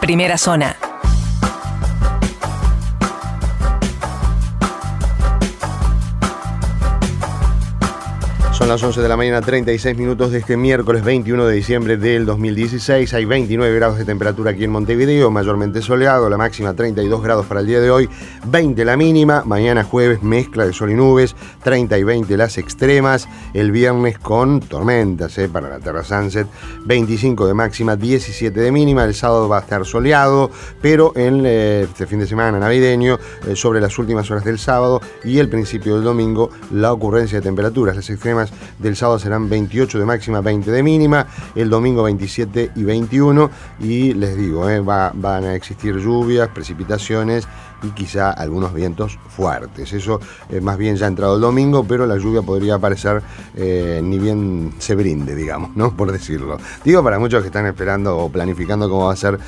Primera Zona. Son las 11 de la mañana, 36 minutos de este miércoles 21 de diciembre del 2016. Hay 29 grados de temperatura aquí en Montevideo, mayormente soleado, la máxima 32 grados para el día de hoy, 20 la mínima. Mañana jueves mezcla de sol y nubes, 30 y 20 las extremas. El viernes con tormentas para la Terra Sunset, 25 de máxima, 17 de mínima. El sábado va a estar soleado, pero en este fin de semana navideño, sobre las últimas horas del sábado y el principio del domingo, la ocurrencia de temperaturas. Las extremas del sábado serán 28 de máxima, 20 de mínima, el domingo 27 y 21, y les digo, van a existir lluvias, precipitaciones y quizá algunos vientos fuertes. Eso más bien ya ha entrado el domingo, pero la lluvia podría aparecer ni bien se brinde, digamos, ¿no? Por decirlo. Digo para muchos que están esperando o planificando cómo va a ser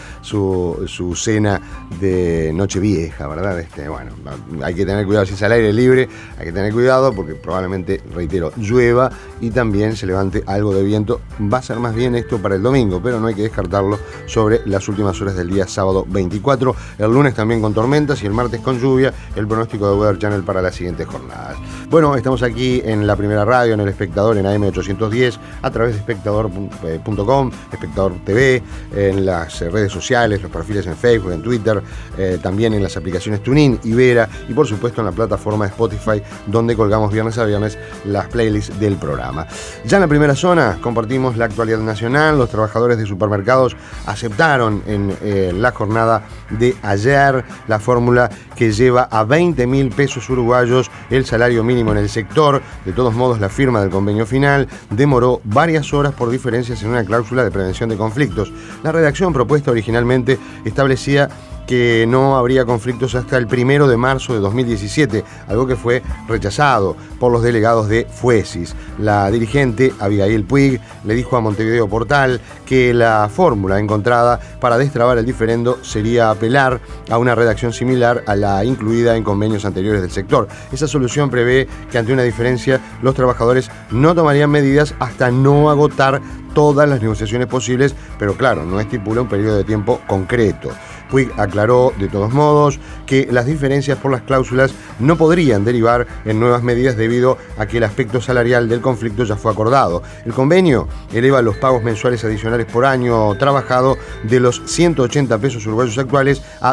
su cena de Nochevieja, ¿verdad? Bueno, hay que tener cuidado si es al aire libre, hay que tener cuidado porque probablemente, reitero, llueva y también se levante algo de viento. Va a ser más bien esto para el domingo, pero no hay que descartarlo sobre las últimas horas del día sábado 24. El lunes también con tormentas y el martes con lluvia, el pronóstico de Weather Channel para las siguientes jornadas. Bueno, estamos aquí en la Primera Radio, en El Espectador, en AM810, a través de espectador.com, Espectador TV, en las redes sociales, los perfiles en Facebook, en Twitter, también en las aplicaciones TuneIn, Ibera y por supuesto en la plataforma de Spotify, donde colgamos viernes a viernes las playlists del programa. Ya en la Primera Zona compartimos la actualidad nacional. Los trabajadores de supermercados aceptaron en la jornada de ayer la fórmula que lleva a 20.000 pesos uruguayos el salario mínimo en el sector. De todos modos, la firma del convenio final demoró varias horas por diferencias en una cláusula de prevención de conflictos. La redacción propuesta originalmente establecía que no habría conflictos hasta el 1 de marzo de 2017, algo que fue rechazado por los delegados de Fuesis. La dirigente Abigail Puig le dijo a Montevideo Portal que la fórmula encontrada para destrabar el diferendo sería apelar a una redacción similar a la incluida en convenios anteriores del sector. Esa solución prevé que ante una diferencia los trabajadores no tomarían medidas hasta no agotar todas las negociaciones posibles, pero claro, no estipula un periodo de tiempo concreto. Puig aclaró, de todos modos, que las diferencias por las cláusulas no podrían derivar en nuevas medidas debido a que el aspecto salarial del conflicto ya fue acordado. El convenio eleva los pagos mensuales adicionales por año trabajado de los 180 pesos uruguayos actuales a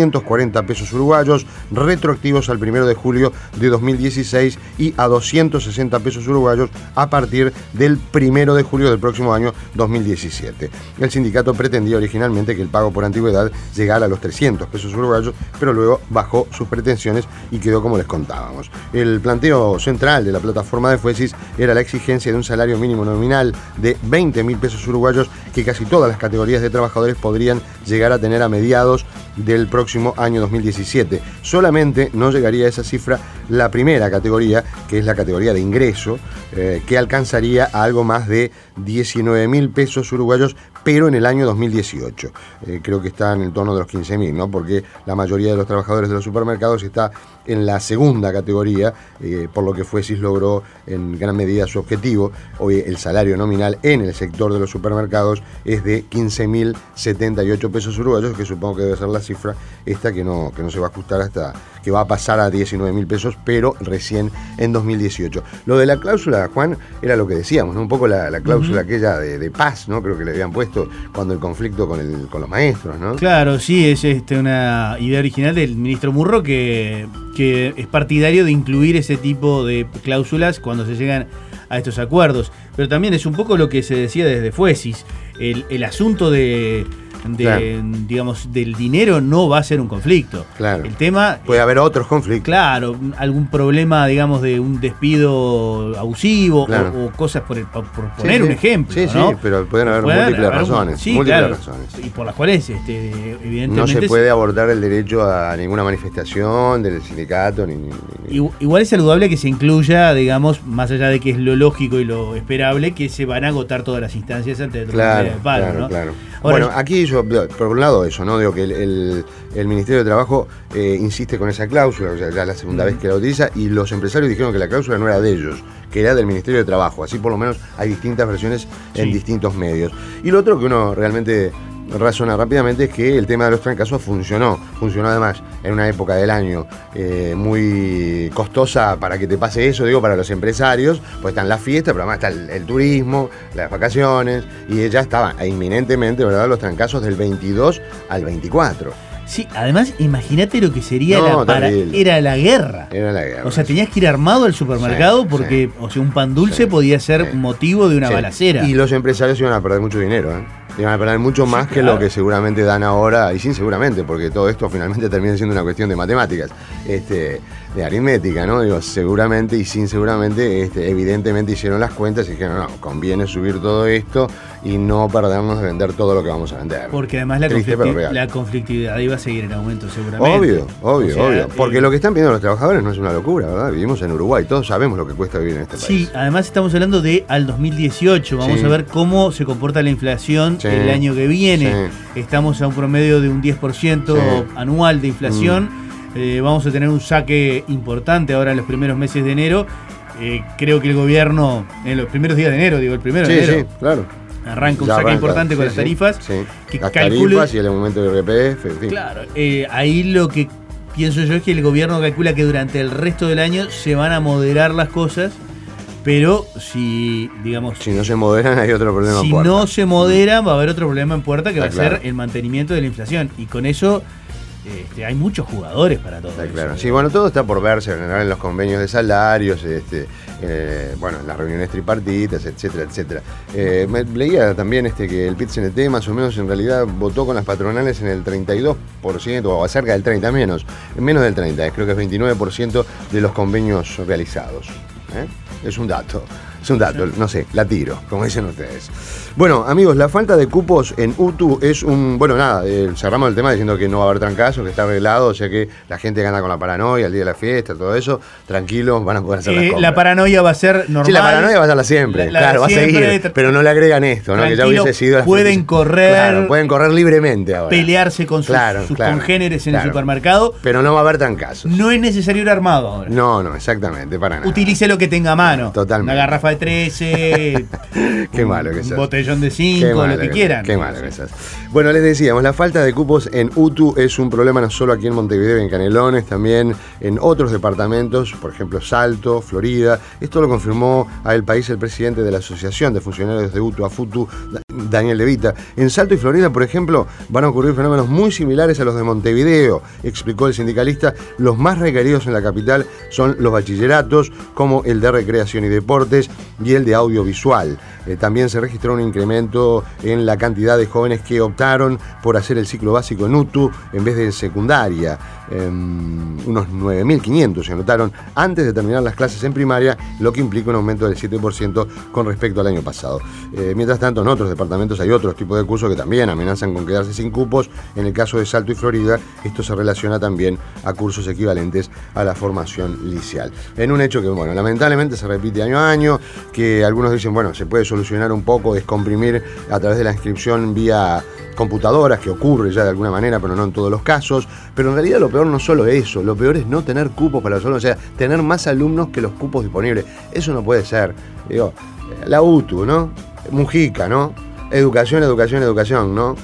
240 pesos uruguayos, retroactivos al 1 de julio de 2016 y a 260 pesos uruguayos a partir del 1 de julio del próximo año 2017. El sindicato pretendía originalmente que el pago por antigüedad llegara a los 300 pesos uruguayos, pero luego bajó sus pretensiones y quedó como les contábamos. El planteo central de la plataforma de Fuesis era la exigencia de un salario mínimo nominal de 20.000 pesos uruguayos que casi todas las categorías de trabajadores podrían llegar a tener a mediados del próximo año 2017. Solamente no llegaría a esa cifra la primera categoría, que es la categoría de ingreso, que alcanzaría a algo más de 19.000 pesos uruguayos, pero en el año 2018. Creo que está en el torno de los 15.000, ¿no? Porque la mayoría de los trabajadores de los supermercados está en la segunda categoría, por lo que Fuesis logró en gran medida su objetivo. Hoy el salario nominal en el sector de los supermercados es de 15.078 pesos uruguayos, que supongo que debe ser la cifra esta que no se va a ajustar hasta que va a pasar a 19.000 pesos, pero recién en 2018. Lo de la cláusula, Juan, era lo que decíamos, ¿no? Un poco la cláusula aquella de paz, ¿no? Creo que le habían puesto cuando el conflicto con los maestros, ¿no? Claro, sí, es una idea original del ministro Murro que es partidario de incluir ese tipo de cláusulas cuando se llegan a estos acuerdos. Pero también es un poco lo que se decía desde Fuesis, el asunto claro, digamos, del dinero no va a ser un conflicto. Claro. El tema puede haber otros conflictos. Claro, algún problema, digamos, de un despido abusivo, claro, o cosas por poner un ejemplo. Sí, ¿no? sí, pero pueden haber múltiples razones. Sí, múltiples claro, razones. y por las cuales, evidentemente, no se puede abordar el derecho a ninguna manifestación del sindicato. Igual es saludable que se incluya, digamos, más allá de que es lo lógico y lo esperable, que se van a agotar todas las instancias antes de claro, el paro, claro, ¿no? Claro. Ahora, bueno, aquí yo, por un lado eso, ¿no? Digo que el Ministerio de Trabajo insiste con esa cláusula, o sea, ya es la segunda vez que la utiliza, y los empresarios dijeron que la cláusula no era de ellos, que era del Ministerio de Trabajo. Así por lo menos hay distintas versiones en distintos medios. Y lo otro que uno realmente razonar rápidamente es que el tema de los trancazos funcionó además en una época del año muy costosa para que te pase eso, digo, para los empresarios, pues están las fiestas, pero además está el turismo, las vacaciones, y ya estaban inminentemente, ¿verdad?, los trancazos del 22 al 24. Sí, además, imagínate lo que sería era la guerra. Era la guerra. O sea, tenías que ir armado al supermercado porque, o sea, un pan dulce podía ser motivo de una balacera. Y los empresarios iban a perder mucho dinero, ¿eh? Iban a perder mucho más que lo que seguramente dan ahora, y sin seguramente, porque todo esto finalmente termina siendo una cuestión de matemáticas, de aritmética, ¿no? Digo, seguramente y sin seguramente, evidentemente hicieron las cuentas y dijeron, no, conviene subir todo esto y no perdernos de vender todo lo que vamos a vender. Porque además la conflictividad iba a seguir en aumento seguramente. Obvio. Porque lo que están pidiendo los trabajadores no es una locura, ¿verdad? Vivimos en Uruguay, todos sabemos lo que cuesta vivir en este país. Sí, además estamos hablando de al 2018, vamos a ver cómo se comporta la inflación el año que viene. Estamos a un promedio de un 10% anual de inflación. Vamos a tener un saque importante ahora en los primeros meses de enero. Creo que el gobierno, en los primeros días de enero, el 1 de enero. Sí, claro. Arranca un saque importante con las tarifas. Que las tarifas y el aumento del IRPF, en fin. Claro, ahí lo que pienso yo es que el gobierno calcula que durante el resto del año se van a moderar las cosas. Pero si no se moderan, hay otro problema en puerta. Si no se moderan, va a haber otro problema en puerta que va a ser el mantenimiento de la inflación. Y con eso hay muchos jugadores para todo eso. Claro. Sí, bueno, todo está por verse en los convenios de salarios, en las reuniones tripartitas, etcétera. Me leía también que el PIT-CNT más o menos en realidad votó con las patronales en el 32% o cerca del 30%, menos del 30%, creo que es 29% de los convenios realizados. Es un dato, no sé, la tiro, como dicen ustedes. Bueno, amigos, la falta de cupos en UTU es un... Bueno, nada, cerramos el tema diciendo que no va a haber trancazos, que está arreglado, o sea que la gente gana con la paranoia el día de la fiesta, todo eso, tranquilos, van a poder hacer las compras. La paranoia va a ser normal. Sí, la paranoia va a ser la siempre, claro, va a seguir, pero no le agregan esto, ¿no? Que ya hubiese sido... Pueden correr libremente ahora. Pelearse con sus congéneres en el supermercado. Pero no va a haber trancazos. No es necesario ir armado ahora. No, exactamente, para nada. Utilice lo que tenga a mano. Totalmente. Una garrafa de 13, qué malo que un botellón de 5, lo que quieran. Qué malo que seas. Bueno, les decíamos, la falta de cupos en UTU es un problema no solo aquí en Montevideo y en Canelones, también en otros departamentos, por ejemplo Salto, Florida. Esto lo confirmó a El País el presidente de la Asociación de Funcionarios de UTU AFUTU, Daniel De Vita. En Salto y Florida, por ejemplo, van a ocurrir fenómenos muy similares a los de Montevideo, explicó el sindicalista. Los más requeridos en la capital son los bachilleratos, como el de Recreación y Deportes y el de Audiovisual. También se registró un incremento en la cantidad de jóvenes que optaron por hacer el ciclo básico en UTU en vez de secundaria. Unos 9.500 se anotaron antes de terminar las clases en primaria, lo que implica un aumento del 7% con respecto al año pasado. Mientras tanto, en otros departamentos hay otros tipos de cursos que también amenazan con quedarse sin cupos. En el caso de Salto y Florida, esto se relaciona también a cursos equivalentes a la formación liceal. En un hecho que, bueno, lamentablemente se repite año a año, que algunos dicen, bueno, se puede solucionar un poco, descomprimir a través de la inscripción vía computadoras, que ocurre ya de alguna manera, pero no en todos los casos. Pero en realidad lo peor no solo es eso, lo peor es no tener cupos para los alumnos, o sea, tener más alumnos que los cupos disponibles. Eso no puede ser. Digo, la UTU, ¿no? Mujica, ¿no? Educación, ¿no?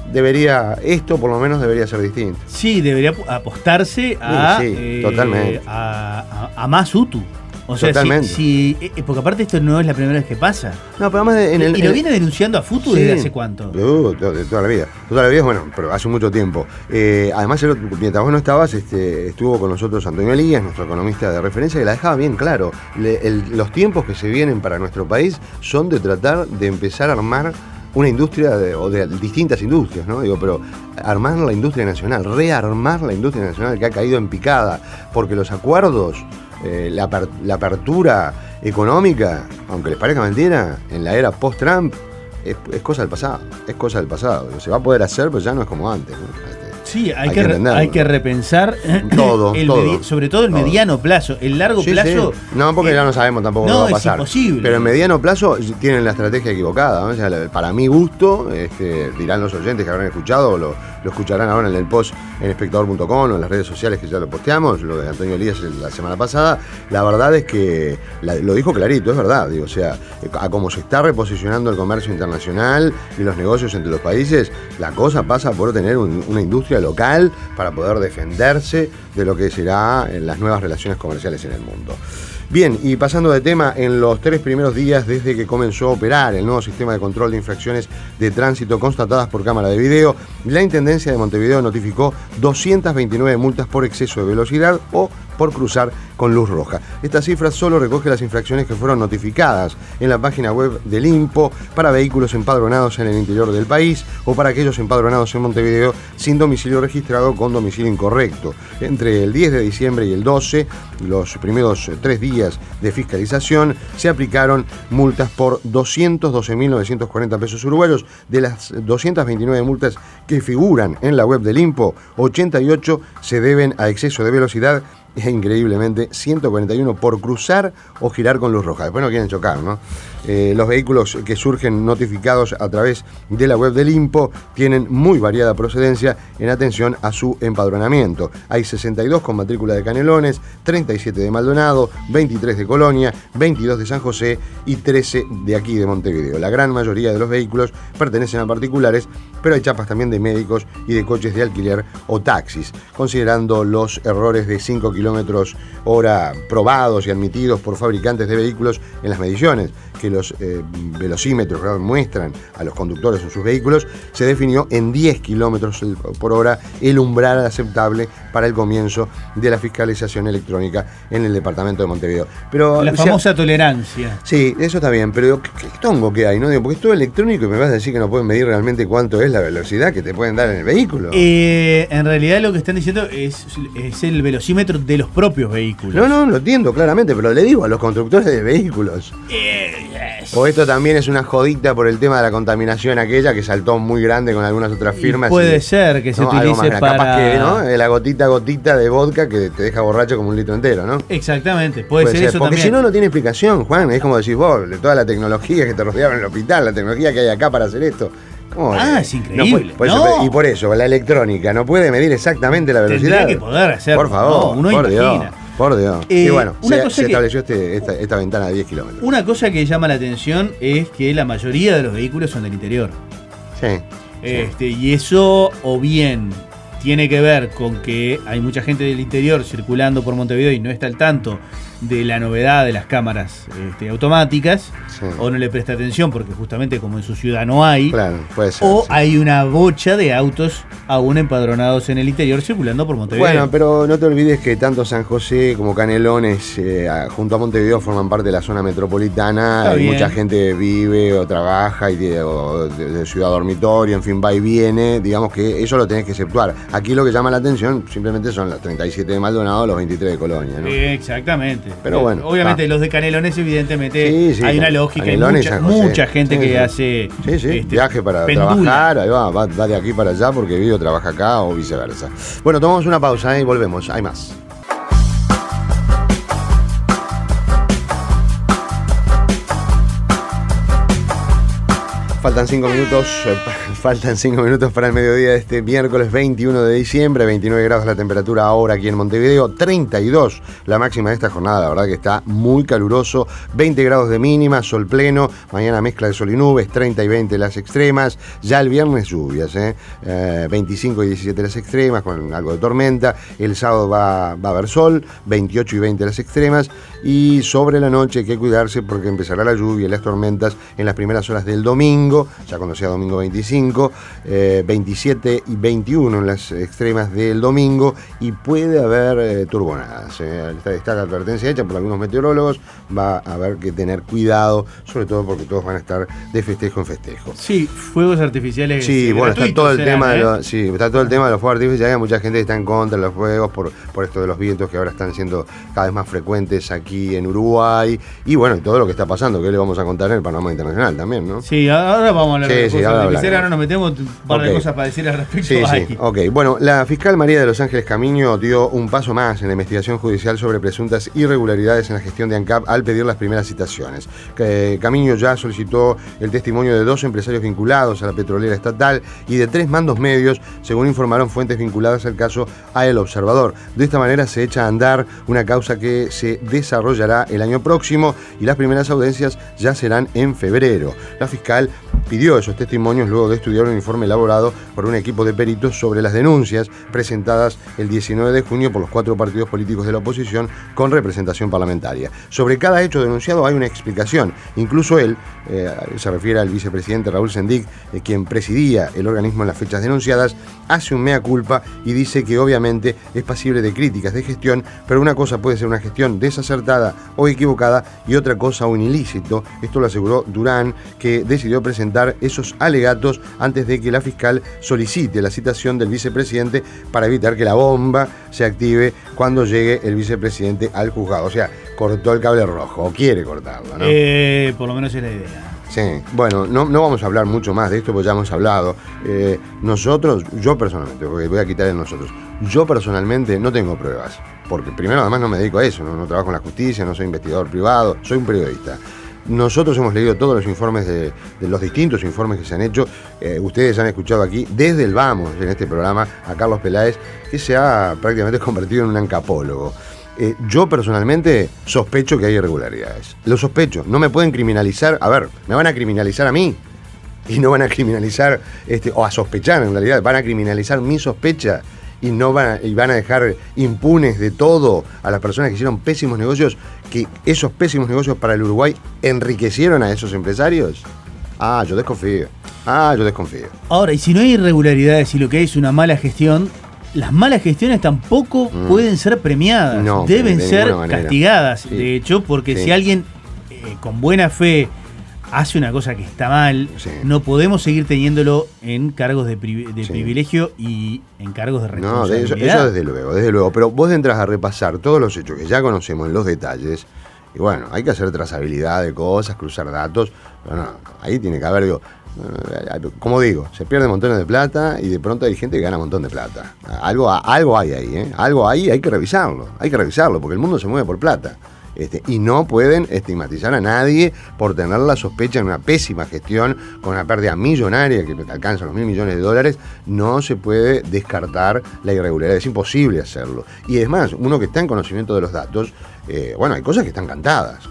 Esto por lo menos debería ser distinto. Sí, debería apostarse a, totalmente. a más UTU. O sea, porque aparte esto no es la primera vez que pasa. No, pero además y lo viene denunciando a FUTU desde hace cuánto. De toda la vida. Toda la vida, bueno, pero hace mucho tiempo. Además, mientras vos no estabas, estuvo con nosotros Antonio Elías, nuestro economista de referencia, que la dejaba bien claro. Los tiempos que se vienen para nuestro país son de tratar de empezar a armar una industria o de distintas industrias, ¿no? Pero armar la industria nacional, rearmar la industria nacional que ha caído en picada, porque los acuerdos, la apertura económica, aunque les parezca mentira, en la era post-Trump, es cosa del pasado, Se va a poder hacer, pero ya no es como antes, ¿no? Sí, hay que repensar todo. Sobre todo el mediano plazo. El largo plazo. Sí. No, porque ya no sabemos tampoco qué va a pasar. Es imposible. Pero en mediano plazo tienen la estrategia equivocada, ¿no? O sea, para mi gusto, dirán los oyentes que habrán escuchado, lo escucharán ahora en el post en espectador.com o en las redes sociales que ya lo posteamos, lo de Antonio Elías la semana pasada. La verdad es que lo dijo clarito, es verdad. Digo, o sea, a cómo se está reposicionando el comercio internacional y los negocios entre los países, la cosa pasa por tener una industria local para poder defenderse de lo que será en las nuevas relaciones comerciales en el mundo. Bien, y pasando de tema, en los 3 primeros días desde que comenzó a operar el nuevo sistema de control de infracciones de tránsito constatadas por cámara de video, la Intendencia de Montevideo notificó 229 multas por exceso de velocidad o por cruzar con luz roja. Esta cifra solo recoge las infracciones que fueron notificadas en la página web del INPO para vehículos empadronados en el interior del país o para aquellos empadronados en Montevideo sin domicilio registrado con domicilio incorrecto. Entre el 10 de diciembre y el 12, los primeros 3 días de fiscalización, se aplicaron multas por 212.940 pesos uruguayos. De las 229 multas que figuran en la web del INPO, 88 se deben a exceso de velocidad e increíblemente 141 por cruzar o girar con luz roja. Después no quieren chocar, ¿no? Los vehículos que surgen notificados a través de la web del INPO tienen muy variada procedencia en atención a su empadronamiento. Hay 62 con matrícula de Canelones, 37 de Maldonado, 23 de Colonia, 22 de San José y 13 de aquí de Montevideo. La gran mayoría de los vehículos pertenecen a particulares, pero hay chapas también de médicos y de coches de alquiler o taxis. Considerando los errores de 5 kilómetros hora probados y admitidos por fabricantes de vehículos en las mediciones que los velocímetros muestran a los conductores en sus vehículos, se definió en 10 kilómetros por hora el umbral aceptable para el comienzo de la fiscalización electrónica en el departamento de Montevideo. Pero la famosa tolerancia. Sí, eso está bien, pero qué tongo que hay, ¿no? Porque es todo electrónico y me vas a decir que no pueden medir realmente cuánto es la velocidad que te pueden dar en el vehículo. En realidad lo que están diciendo es el velocímetro de los propios vehículos. No, lo entiendo claramente, pero le digo a los constructores de vehículos. O esto también es una jodita por el tema de la contaminación aquella que saltó muy grande con algunas otras firmas. Puede ser que se utilice para... Capaz que, ¿no? La gotita de vodka que te deja borracho como un litro entero, ¿no? Exactamente, puede ser eso porque también. Si no, no tiene explicación, Juan. Es como decís vos, de toda la tecnología que te rodeaba en el hospital, la tecnología que hay acá para hacer esto. Es increíble. Y por eso, la electrónica no puede medir exactamente la velocidad. Tendría que poder hacerlo. Por favor, uno por imagina. Dios. Por Dios. Y bueno, se estableció esta ventana de 10 kilómetros. Una cosa que llama la atención es que la mayoría de los vehículos son del interior. Sí. Y eso o bien tiene que ver con que hay mucha gente del interior circulando por Montevideo y no está al tanto de la novedad de las cámaras automáticas, o no le presta atención porque justamente como en su ciudad no hay, claro, puede ser, o hay una bocha de autos aún empadronados en el interior circulando por Montevideo. Bueno, pero no te olvides que tanto San José como Canelones junto a Montevideo forman parte de la zona metropolitana. Mucha gente vive o trabaja y de ciudad dormitorio, en fin, va y viene. Digamos que eso lo tenés que exceptuar. Aquí lo que llama la atención simplemente son las 37 de Maldonado, los 23 de Colonia, ¿no? Exactamente. Pero bueno, obviamente los de Canelones, evidentemente, hay una lógica. Hay mucha gente que hace viaje para trabajar, ahí va de aquí para allá porque vive o trabaja acá o viceversa. Bueno, tomamos una pausa y volvemos. Hay más. Faltan 5 minutos para el mediodía de este miércoles 21 de diciembre, 29 grados la temperatura ahora aquí en Montevideo, 32 la máxima de esta jornada, la verdad que está muy caluroso, 20 grados de mínima, sol pleno, mañana mezcla de sol y nubes, 30 y 20 las extremas, ya el viernes lluvias, 25 y 17 las extremas con algo de tormenta, el sábado va a haber sol, 28 y 20 las extremas y sobre la noche hay que cuidarse porque empezará la lluvia y las tormentas en las primeras horas del domingo, ya cuando sea domingo 25, 27 y 21 en las extremas del domingo y puede haber turbonadas. Está la advertencia hecha por algunos meteorólogos, va a haber que tener cuidado, sobre todo porque todos van a estar de festejo en festejo. Sí, fuegos artificiales. Sí, bueno, está todo el tema de los fuegos artificiales, hay mucha gente que está en contra de los fuegos por esto de los vientos que ahora están siendo cada vez más frecuentes aquí en Uruguay y bueno, y todo lo que está pasando, que le vamos a contar en el panorama internacional también, ¿no? Sí, ahora ahora vamos a hablar de cosas ahora ahora nos metemos un par de cosas para decir al respecto. Sí. Ok. Bueno, la fiscal María de los Ángeles Camiño dio un paso más en la investigación judicial sobre presuntas irregularidades en la gestión de ANCAP al pedir las primeras citaciones. Camiño ya solicitó el testimonio de 2 empresarios vinculados a la petrolera estatal y de 3 mandos medios, según informaron fuentes vinculadas al caso a El Observador. De esta manera se echa a andar una causa que se desarrollará el año próximo y las primeras audiencias ya serán en febrero. La fiscal pidió esos testimonios luego de estudiar un informe elaborado por un equipo de peritos sobre las denuncias presentadas el 19 de junio por los 4 partidos políticos de la oposición con representación parlamentaria. Sobre cada hecho denunciado hay una explicación. Incluso él, se refiere al vicepresidente Raúl Sendic, quien presidía el organismo en las fechas denunciadas, hace un mea culpa y dice que obviamente es pasible de críticas de gestión, pero una cosa puede ser una gestión desacertada o equivocada y otra cosa un ilícito. Esto lo aseguró Durán, que decidió presentar esos alegatos antes de que la fiscal solicite la citación del vicepresidente para evitar que la bomba se active cuando llegue el vicepresidente al juzgado. O sea, cortó el cable rojo, o quiere cortarlo, ¿no? Por lo menos es la idea. Sí, bueno, no vamos a hablar mucho más de esto porque ya hemos hablado. Nosotros, yo personalmente, porque voy a quitar el nosotros, yo personalmente no tengo pruebas, porque primero además no me dedico a eso, no trabajo en la justicia, no soy investigador privado, soy un periodista. Nosotros hemos leído todos los informes de los distintos informes que se han hecho. Ustedes han escuchado aquí, desde el vamos, en este programa, a Carlos Peláez, que se ha prácticamente convertido en un ancapólogo. Yo personalmente sospecho que hay irregularidades. Lo sospecho. No me pueden criminalizar. A ver, me van a criminalizar a mí. Y no van a criminalizar, o a sospechar en realidad, van a criminalizar mi sospecha. Y van a dejar impunes de todo a las personas que hicieron pésimos negocios, que esos pésimos negocios para el Uruguay enriquecieron a esos empresarios. Yo desconfío. Ahora, y si no hay irregularidades y lo que hay es una mala gestión, las malas gestiones tampoco pueden ser premiadas, no, deben ser castigadas. Sí. De hecho, porque si alguien con buena fe hace una cosa que está mal, no podemos seguir teniéndolo en cargos de privilegio y en cargos de responsabilidad. No, eso desde luego. Pero vos entras a repasar todos los hechos que ya conocemos en los detalles, y bueno, hay que hacer trazabilidad de cosas, cruzar datos, pero no, ahí tiene que haber, como digo, se pierde montones de plata y de pronto hay gente que gana un montón de plata. Algo hay ahí, algo hay que revisarlo, porque el mundo se mueve por plata. Y no pueden estigmatizar a nadie por tener la sospecha en una pésima gestión con una pérdida millonaria que alcanza los $1.000 millones. No se puede descartar la irregularidad, es imposible hacerlo. Y es más, uno que está en conocimiento de los datos, hay cosas que están cantadas.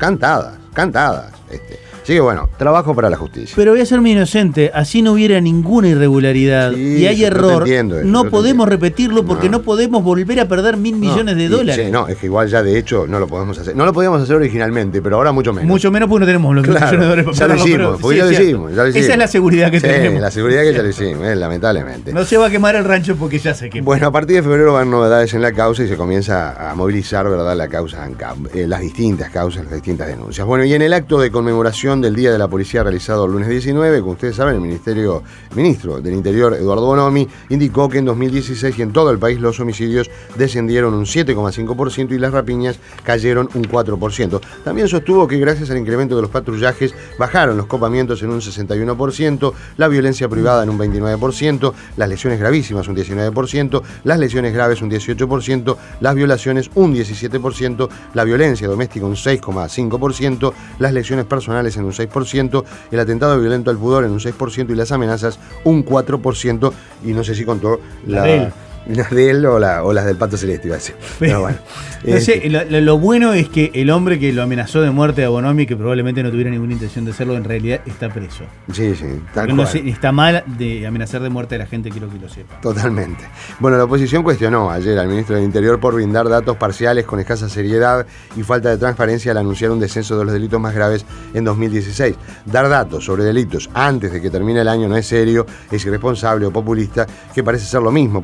Así que bueno, trabajo para la justicia. Pero voy a ser muy inocente, así no hubiera ninguna irregularidad y hay error, no podemos repetirlo porque no podemos volver a perder $1.000 millones de dólares. Sí, es que igual ya de hecho no lo podemos hacer. No lo podíamos hacer originalmente, pero ahora mucho menos. Mucho menos porque no tenemos los millones de dólares para ya lo hicimos, porque ya lo hicimos. Esa es la seguridad que tenemos. La seguridad que ya lo hicimos, lamentablemente. No se va a quemar el rancho porque ya se quemó. Bueno, a partir de febrero van novedades en la causa y se comienza a movilizar, ¿verdad?, la causa ANCAP, las distintas causas, las distintas denuncias. Bueno, y en el acto de conmemoración del Día de la Policía realizado el lunes 19, como ustedes saben, el ministro del Interior, Eduardo Bonomi, indicó que en 2016 y en todo el país los homicidios descendieron un 7,5% y las rapiñas cayeron un 4%. También sostuvo que gracias al incremento de los patrullajes bajaron los copamientos en un 61%, la violencia privada en un 29%, las lesiones gravísimas un 19%, las lesiones graves un 18%, las violaciones un 17%, la violencia doméstica un 6,5%, las lesiones personales en un 6%, el atentado violento al pudor en un 6% y las amenazas un 4%, y no sé si contó las de él o las del Pato Celeste, iba a decir. Pero bueno. No sé, lo bueno es que el hombre que lo amenazó de muerte a Bonomi, que probablemente no tuviera ninguna intención de hacerlo, en realidad está preso. Sí, tal cual. No está mal de amenazar de muerte a la gente, quiero que lo sepa. Totalmente. Bueno, la oposición cuestionó ayer al ministro del Interior por brindar datos parciales con escasa seriedad y falta de transparencia al anunciar un descenso de los delitos más graves en 2016. Dar datos sobre delitos antes de que termine el año no es serio, es irresponsable o populista, que parece ser lo mismo, le dijo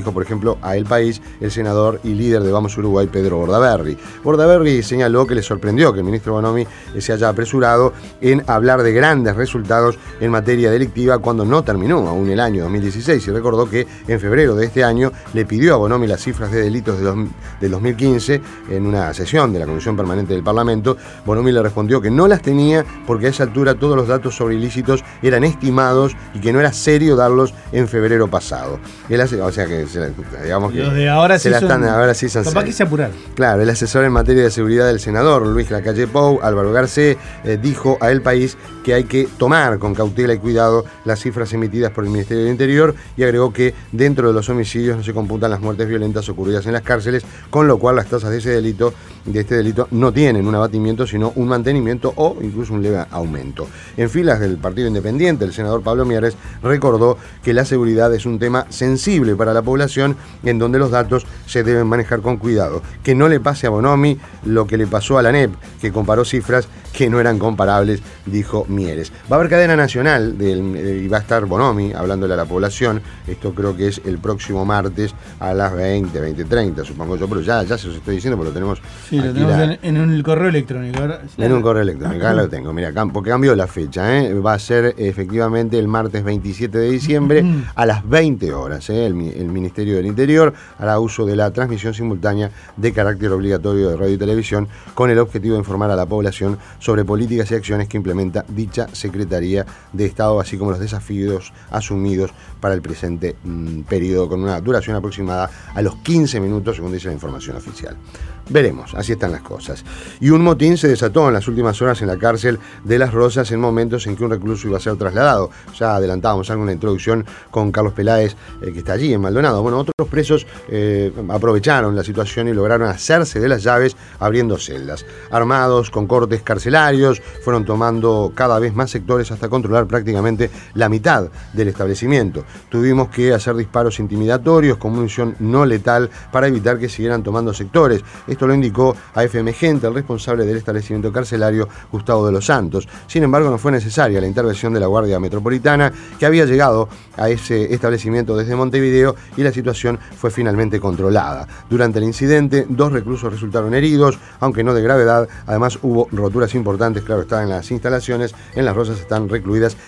dijo, por ejemplo, a El País el senador y líder de Vamos Uruguay, Pedro Bordaberry. Bordaberry señaló que le sorprendió que el ministro Bonomi se haya apresurado en hablar de grandes resultados en materia delictiva cuando no terminó aún el año 2016, y recordó que en febrero de este año le pidió a Bonomi las cifras de delitos del 2015 en una sesión de la Comisión Permanente del Parlamento. Bonomi le respondió que no las tenía porque a esa altura todos los datos sobre ilícitos eran estimados y que no era serio darlos en febrero pasado. O sea que, digamos que los de ahora sí ahora sí son capaz que se apurar. Claro, el asesor en materia de seguridad del senador, Luis Lacalle Pou, Álvaro Garcés, dijo a El País que hay que tomar con cautela y cuidado las cifras emitidas por el Ministerio del Interior, y agregó que dentro de los homicidios no se computan las muertes violentas ocurridas en las cárceles, con lo cual las tasas de este delito no tienen un abatimiento, sino un mantenimiento o incluso un leve aumento. En filas del Partido Independiente, el senador Pablo Mieres recordó que la seguridad es un tema sensible para la población, en donde los datos se deben manejar con cuidado. Que no le pase a Bonomi lo que le pasó a la ANEP, que comparó cifras que no eran comparables, dijo Mieres. Va a haber cadena nacional y va a estar Bonomi hablándole a la población. Esto creo que es el próximo martes a las 20:30, supongo yo, pero ya se los estoy diciendo porque lo tenemos. Sí, lo tenemos en un correo electrónico. En un correo electrónico, acá lo tengo. Mira, porque cambió la fecha, va a ser efectivamente el martes 27 de diciembre a las 20 horas. El Ministerio del Interior hará uso de la transmisión simultánea de carácter obligatorio de radio y televisión con el objetivo de informar a la población sobre políticas y acciones que implementa dicha Secretaría de Estado, así como los desafíos asumidos para el presente periodo, con una duración aproximada a los 15 minutos, según dice la información oficial. Veremos, así están las cosas. Y un motín se desató en las últimas horas en la cárcel de Las Rosas en momentos en que un recluso iba a ser trasladado. Ya adelantábamos alguna introducción con Carlos Peláez, que está allí en Maldonado. Bueno, otros presos aprovecharon la situación y lograron hacerse de las llaves abriendo celdas. Armados con cortes carcelarios, fueron tomando cada vez más sectores hasta controlar prácticamente la mitad del establecimiento. Tuvimos que hacer disparos intimidatorios con munición no letal para evitar que siguieran tomando sectores. Esto lo indicó a FM Gente, el responsable del establecimiento carcelario, Gustavo de los Santos. Sin embargo, no fue necesaria la intervención de la Guardia Metropolitana, que había llegado a ese establecimiento desde Montevideo, y la situación fue finalmente controlada. Durante el incidente, 2 reclusos resultaron heridos, aunque no de gravedad. Además, hubo roturas importantes, claro, está en las instalaciones. En Las Rosas están recluidas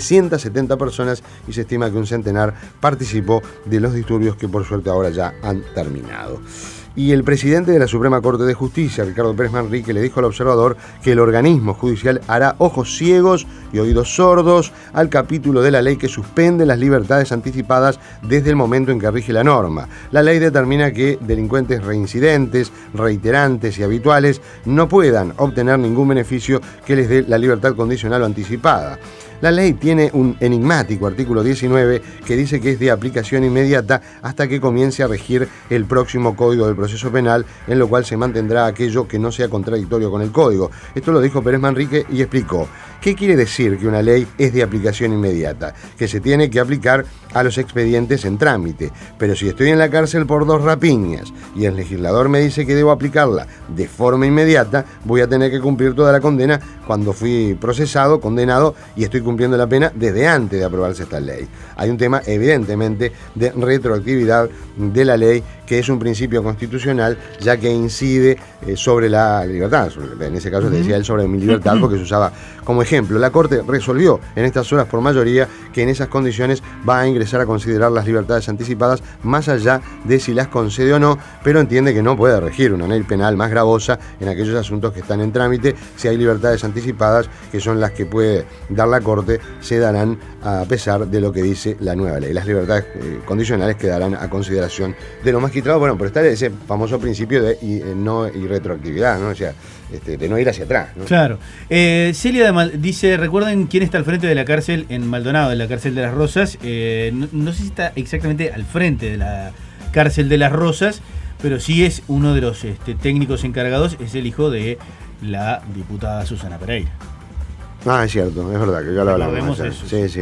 770 personas y se estima que un centenar participó de los disturbios, que por suerte ahora ya han terminado. Y el presidente de la Suprema Corte de Justicia, Ricardo Pérez Manrique, le dijo al Observador que el organismo judicial hará ojos ciegos y oídos sordos al capítulo de la ley que suspende las libertades anticipadas desde el momento en que rige la norma. La ley determina que delincuentes reincidentes, reiterantes y habituales no puedan obtener ningún beneficio que les dé la libertad condicional o anticipada. La ley tiene un enigmático artículo 19 que dice que es de aplicación inmediata hasta que comience a regir el próximo Código del Proceso Penal, en lo cual se mantendrá aquello que no sea contradictorio con el Código. Esto lo dijo Pérez Manrique y explicó. ¿Qué quiere decir que una ley es de aplicación inmediata? Que se tiene que aplicar a los expedientes en trámite. Pero si estoy en la cárcel por 2 rapiñas y el legislador me dice que debo aplicarla de forma inmediata, voy a tener que cumplir toda la condena cuando fui procesado, condenado, y estoy cumpliendo la pena desde antes de aprobarse esta ley. Hay un tema evidentemente de retroactividad de la ley, que es un principio constitucional, ya que incide sobre la libertad. En ese caso te decía él sobre mi libertad porque se usaba como ejemplo. La Corte resolvió en estas horas por mayoría que en esas condiciones va a ingresar a considerar las libertades anticipadas más allá de si las concede o no, pero entiende que no puede regir una ley penal más gravosa en aquellos asuntos que están en trámite. Si hay libertades anticipadas, que son las que puede dar la Corte, se darán a pesar de lo que dice la nueva ley. Las libertades condicionales quedarán a consideración de los magistrados. Bueno, pero está ese famoso principio de no y retroactividad, ¿no? O sea, de no ir hacia atrás, ¿no? Claro. Celia dice, recuerden quién está al frente de la cárcel en Maldonado, de la cárcel de Las Rosas. No sé si está exactamente al frente de la cárcel de Las Rosas, pero sí es uno de los técnicos encargados, es el hijo de la diputada Susana Pereira. Ah, es cierto, es verdad, que ya lo hablamos. Sí.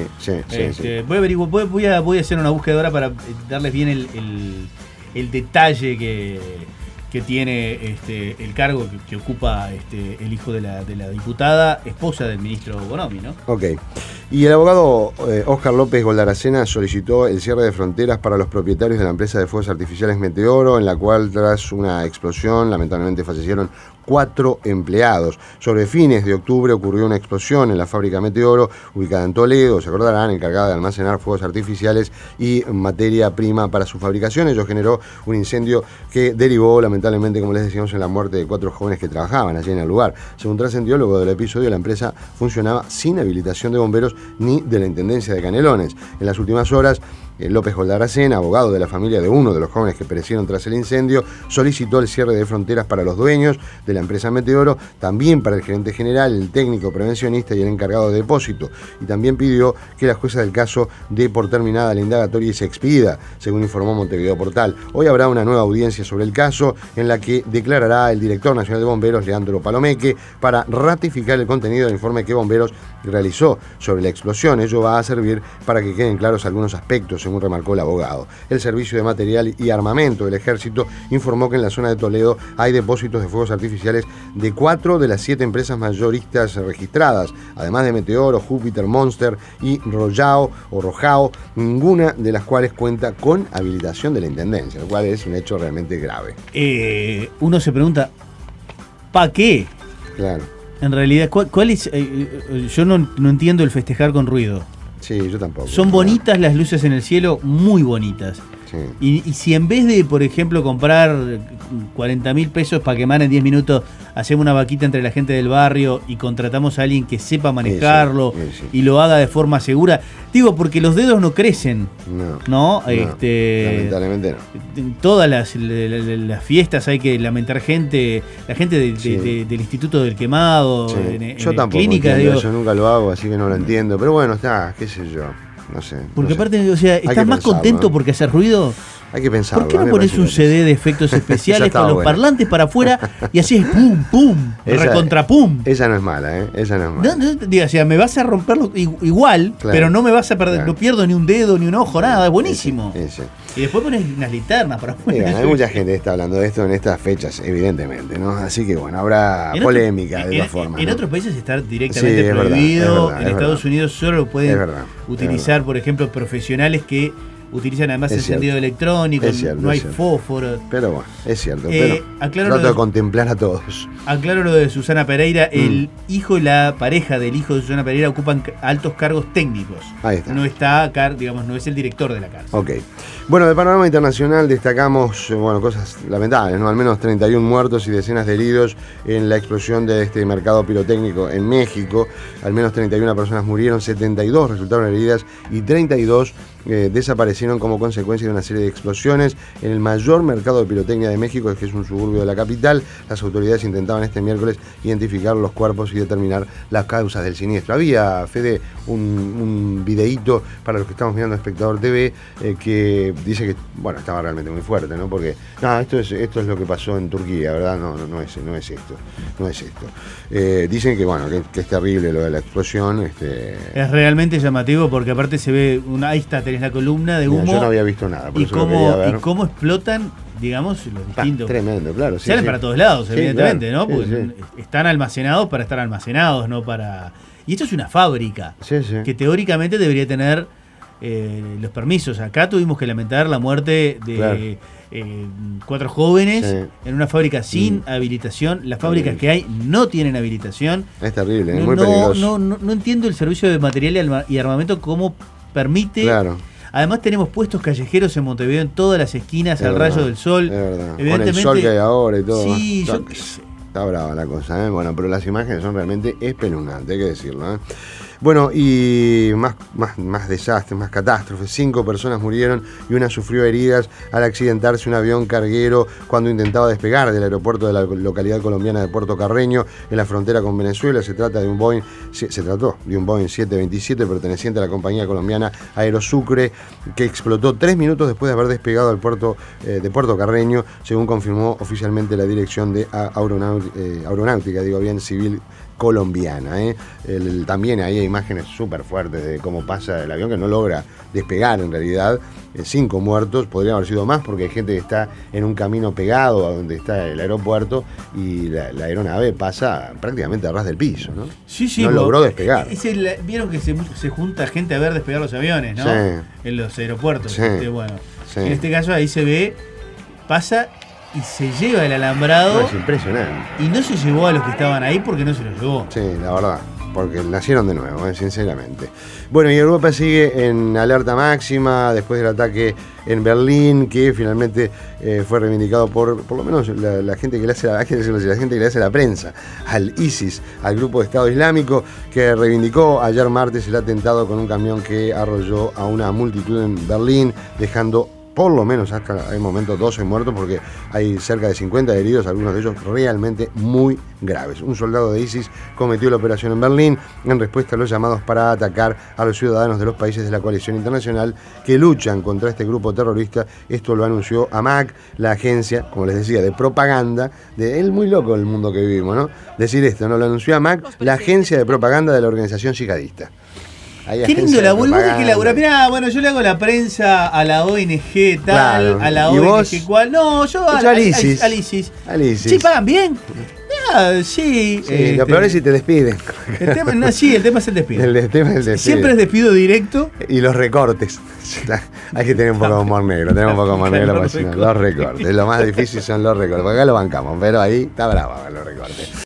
Voy a hacer una búsqueda ahora para darles bien el detalle que tiene el cargo que ocupa el hijo de la diputada, esposa del ministro Bonomi, ¿no? Ok. Y el abogado Óscar López Goldaracena solicitó el cierre de fronteras para los propietarios de la empresa de fuegos artificiales Meteoro, en la cual tras una explosión lamentablemente fallecieron 4 empleados. Sobre fines de octubre ocurrió una explosión en la fábrica Meteoro, ubicada en Toledo, se acordarán, encargada de almacenar fuegos artificiales y materia prima para su fabricación. Ello generó un incendio que derivó lamentablemente, como les decíamos, en la muerte de 4 jóvenes que trabajaban allí en el lugar. Según trascendió luego del episodio, la empresa funcionaba sin habilitación de bomberos ni de la Intendencia de Canelones. En las últimas horas, López Goldaracena, abogado de la familia de uno de los jóvenes que perecieron tras el incendio, solicitó el cierre de fronteras para los dueños de la empresa Meteoro, también para el gerente general, el técnico prevencionista y el encargado de depósito, y también pidió que la jueza del caso dé por terminada la indagatoria y se expida, según informó Montevideo Portal. Hoy habrá una nueva audiencia sobre el caso, en la que declarará el director nacional de bomberos, Leandro Palomeque, para ratificar el contenido del informe que Bomberos realizó sobre la explosión. Ello va a servir para que queden claros algunos aspectos, según remarcó el abogado. El Servicio de Material y Armamento del Ejército informó que en la zona de Toledo hay depósitos de fuegos artificiales de 4 de las 7 empresas mayoristas registradas, además de Meteoro, Júpiter, Monster y Rojao, ninguna de las cuales cuenta con habilitación de la Intendencia, lo cual es un hecho realmente grave. Uno se pregunta, ¿para qué? Claro. En realidad, ¿cuál es? Yo no entiendo el festejar con ruido. Sí, yo tampoco. Son bonitas las luces en el cielo, muy bonitas. Sí. Y si en vez de, por ejemplo, comprar 40.000 pesos para quemar en 10 minutos, hacemos una vaquita entre la gente del barrio y contratamos a alguien que sepa manejarlo y lo haga de forma segura. Digo, porque los dedos no crecen. No. Lamentablemente no. En todas las fiestas hay que lamentar gente, la gente del Instituto del Quemado, yo tampoco clínicas. Yo nunca lo hago, así que no lo entiendo. Pero bueno, está, qué sé yo. No sé. Porque aparte, o sea, ¿estás más contento porque haces ruido? Hay que pensar. ¿Por qué no pones un CD de efectos especiales con los parlantes para afuera y haces pum, pum, recontra pum? Esa no es mala, ¿eh? Esa no es mala. Diga, o sea, me vas a romperlo igual, claro, pero no me vas a perder, no pierdo ni un dedo, ni un ojo, nada, es buenísimo. Y después pones unas linternas para afuera. Hay mucha gente que está hablando de esto en estas fechas, evidentemente, ¿no? Así que bueno, habrá polémica de todas formas. En otros países está directamente prohibido. En Estados Unidos solo lo pueden utilizar, por ejemplo, profesionales que utilizan además encendido electrónico, no hay fósforo. Pero bueno, es cierto. Pero trato de contemplar a todos. Aclaro lo de Susana Pereira. El hijo y la pareja del hijo de Susana Pereira ocupan altos cargos técnicos. Ahí está. No está, digamos, no es el director de la cárcel. Ok. Bueno, del panorama internacional destacamos, cosas lamentables, ¿no? Al menos 31 muertos y decenas de heridos en la explosión de este mercado pirotécnico en México. Al menos 31 personas murieron, 72 resultaron heridas y 32 desaparecieron como consecuencia de una serie de explosiones en el mayor mercado de pirotecnia de México, que es un suburbio de la capital. Las autoridades intentaban este miércoles identificar los cuerpos y determinar las causas del siniestro. Había, Fede, un videíto para los que estamos mirando Espectador TV que dice que, bueno, estaba realmente muy fuerte, ¿no? Porque, esto es lo que pasó en Turquía, ¿verdad? No es esto. Dicen que, bueno, que es terrible lo de la explosión. Es realmente llamativo porque aparte se ve ahí está, tenés la columna de humo. Yo no había visto nada, por eso y cómo explotan, digamos, los distintos. Tremendo, claro. Salen para todos lados, evidentemente, claro, ¿no? Porque están almacenados para estar almacenados, no para... Y esto es una fábrica que teóricamente debería tener los permisos. Acá tuvimos que lamentar la muerte de 4 jóvenes en una fábrica sin habilitación. Las fábricas que hay no tienen habilitación. Es terrible, es muy peligroso. No entiendo el servicio de material y armamento cómo permite. Claro. Además tenemos puestos callejeros en Montevideo en todas las esquinas al rayo del sol. Es verdad. Con el sol que hay ahora y todo. Sí, está brava la cosa, ¿eh? Bueno, pero las imágenes son realmente espeluznantes, hay que decirlo, ¿eh? Bueno, y más desastres, más catástrofes. 5 personas murieron y una sufrió heridas al accidentarse un avión carguero cuando intentaba despegar del aeropuerto de la localidad colombiana de Puerto Carreño, en la frontera con Venezuela. Se trató de un Boeing 727 perteneciente a la compañía colombiana Aerosucre, que explotó 3 minutos después de haber despegado al puerto de Puerto Carreño, según confirmó oficialmente la Dirección de Aeronáutica, civil colombiana. También ahí hay imágenes súper fuertes de cómo pasa el avión, que no logra despegar en realidad. 5 muertos, podrían haber sido más porque hay gente que está en un camino pegado a donde está el aeropuerto y la aeronave pasa prácticamente a ras del piso, ¿no? Sí, no logró despegar. Vieron que se junta gente a ver despegar los aviones, ¿no? Sí. En los aeropuertos. Sí. Bueno, Sí. en este caso ahí se ve, pasa y se lleva el alambrado. No, es impresionante. Y no se llevó a los que estaban ahí porque no se los llevó. Sí, la verdad, porque nacieron de nuevo, sinceramente. Bueno, y Europa sigue en alerta máxima después del ataque en Berlín, que finalmente fue reivindicado por lo menos la gente que le hace la gente que le hace la prensa al ISIS, al grupo de Estado Islámico, que reivindicó ayer martes el atentado con un camión que arrolló a una multitud en Berlín, dejando por lo menos hasta el momento 12 muertos, porque hay cerca de 50 heridos, algunos de ellos realmente muy graves. Un soldado de ISIS cometió la operación en Berlín en respuesta a los llamados para atacar a los ciudadanos de los países de la coalición internacional que luchan contra este grupo terrorista. Esto lo anunció AMAC, la agencia, como les decía, de propaganda. Es muy loco el mundo que vivimos, ¿no? Decir esto, ¿no? Lo anunció AMAC, la agencia de propaganda de la organización yihadista. Qué lindo laburo, vos tenés que laburar. Mirá, bueno, yo le hago la prensa a la ONG tal, claro. A la ONG cual. No, yo al ISIS. ¿Sí pagan bien? Sí. Lo peor es si te despiden. El tema es el despido. El tema es el despido. Siempre es despido directo. Y los recortes. Hay que tener un poco de humor negro. Tenemos un poco de humor negro para los recortes. Lo más difícil son los recortes. Porque acá lo bancamos, pero ahí está brava los recortes.